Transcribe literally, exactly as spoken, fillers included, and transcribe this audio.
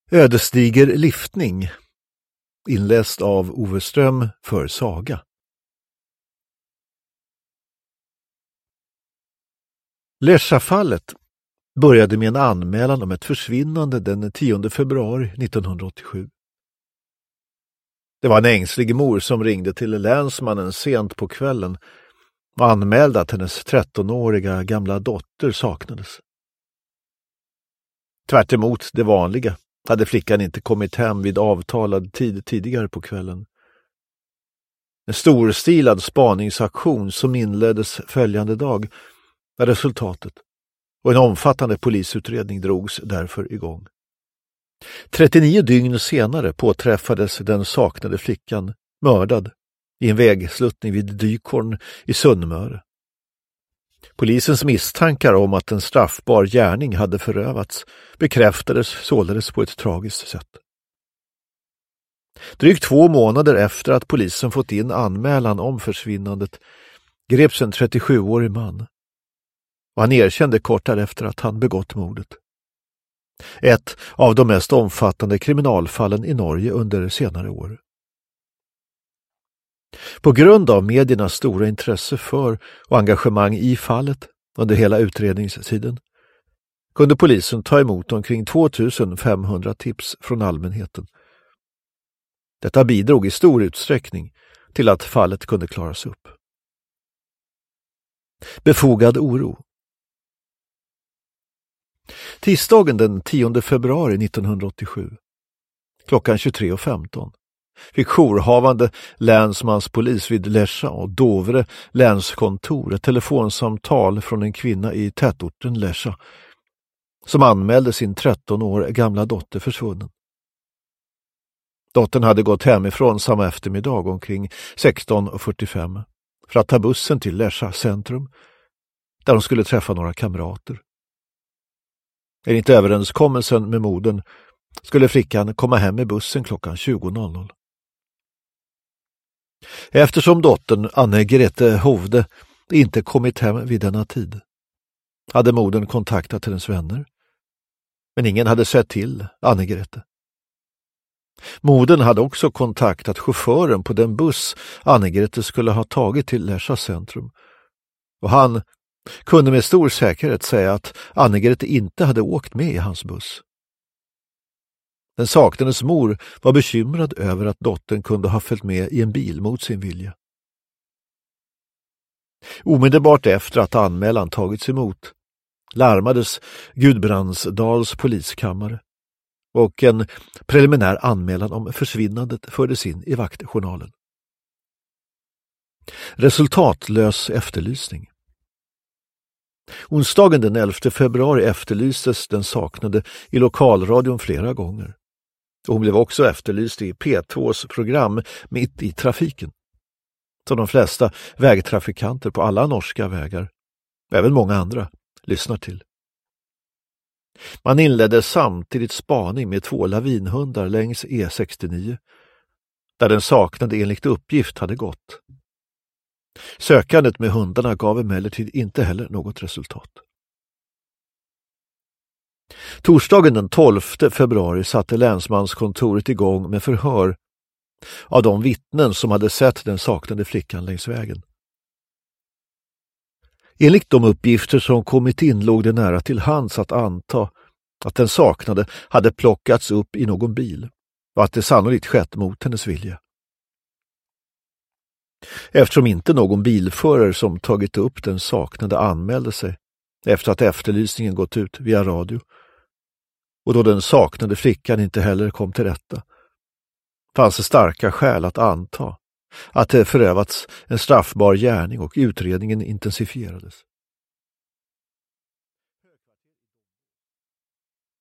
Ödesdiger liftning, inläst av Ove Ström för Saga. Lesja-fallet började med en anmälan om ett försvinnande den tionde februari nittonhundraåttiosju. Det var en ängslig mor som ringde till länsmannen sent på kvällen och anmälde att hennes trettonåriga gamla dotter saknades. Tvärt emot det vanliga hade flickan inte kommit hem vid avtalad tid tidigare på kvällen. En storstilad spaningsaktion som inleddes följande dag var resultatet, och en omfattande polisutredning drogs därför igång. trettionio dygn senare påträffades den saknade flickan mördad i en vägsluttning vid Dykorn i Sunnmöre. Polisens misstankar om att en straffbar gärning hade förövats bekräftades således på ett tragiskt sätt. Drygt två månader efter att polisen fått in anmälan om försvinnandet greps en trettiosjuårig man. Och han erkände kort därefter att han begått mordet. Ett av de mest omfattande kriminalfallen i Norge under senare år. På grund av mediernas stora intresse för och engagemang i fallet under hela utredningstiden kunde polisen ta emot omkring tvåtusen femhundra tips från allmänheten. Detta bidrog i stor utsträckning till att fallet kunde klaras upp. Befogad oro. Tisdagen den tionde februari nittonhundraåttiosju, klockan tjugotre femton, fick jourhavande länsmanspolis vid Lesja och Dovre länskontor ett telefonsamtal från en kvinna i tätorten Lesja som anmälde sin tretton år gamla dotter försvunnen. Dottern hade gått hemifrån samma eftermiddag omkring sexton fyrtiofem för att ta bussen till Lesja centrum där hon skulle träffa några kamrater. Enligt överenskommelsen med modern skulle flickan komma hem med bussen klockan tjugo. Eftersom dottern Anne-Grete Hovde inte kommit hem vid denna tid hade modern kontaktat hennes vänner, men ingen hade sett till Anne-Grete. Modern hade också kontaktat chauffören på den buss Anne-Grete skulle ha tagit till Lesja centrum, och han kunde med stor säkerhet säga att Anne-Grete inte hade åkt med i hans buss. Den saknades mor var bekymrad över att dottern kunde ha följt med i en bil mot sin vilja. Omedelbart efter att anmälan tagits emot larmades Gudbrandsdals poliskammare och en preliminär anmälan om försvinnandet fördes in i vaktjournalen. Resultatlös efterlysning. Onsdagen den elfte februari efterlystes den saknade i lokalradion flera gånger. Och hon blev också efterlyst i P tvås program Mitt i trafiken, som de flesta vägtrafikanter på alla norska vägar, även många andra, lyssnar till. Man inledde samtidigt spaning med två lavinhundar längs E sextionio, där den saknade enligt uppgift hade gått. Sökandet med hundarna gav emellertid inte heller något resultat. Torsdagen den tolfte februari satte länsmanskontoret igång med förhör av de vittnen som hade sett den saknade flickan längs vägen. Enligt de uppgifter som kommit in låg det nära till hands att anta att den saknade hade plockats upp i någon bil och att det sannolikt skett mot hennes vilja. Eftersom inte någon bilförare som tagit upp den saknade anmälde sig efter att efterlysningen gått ut via radio, och då den saknade flickan inte heller kom till rätta, fanns det starka skäl att anta att det förövats en straffbar gärning och utredningen intensifierades.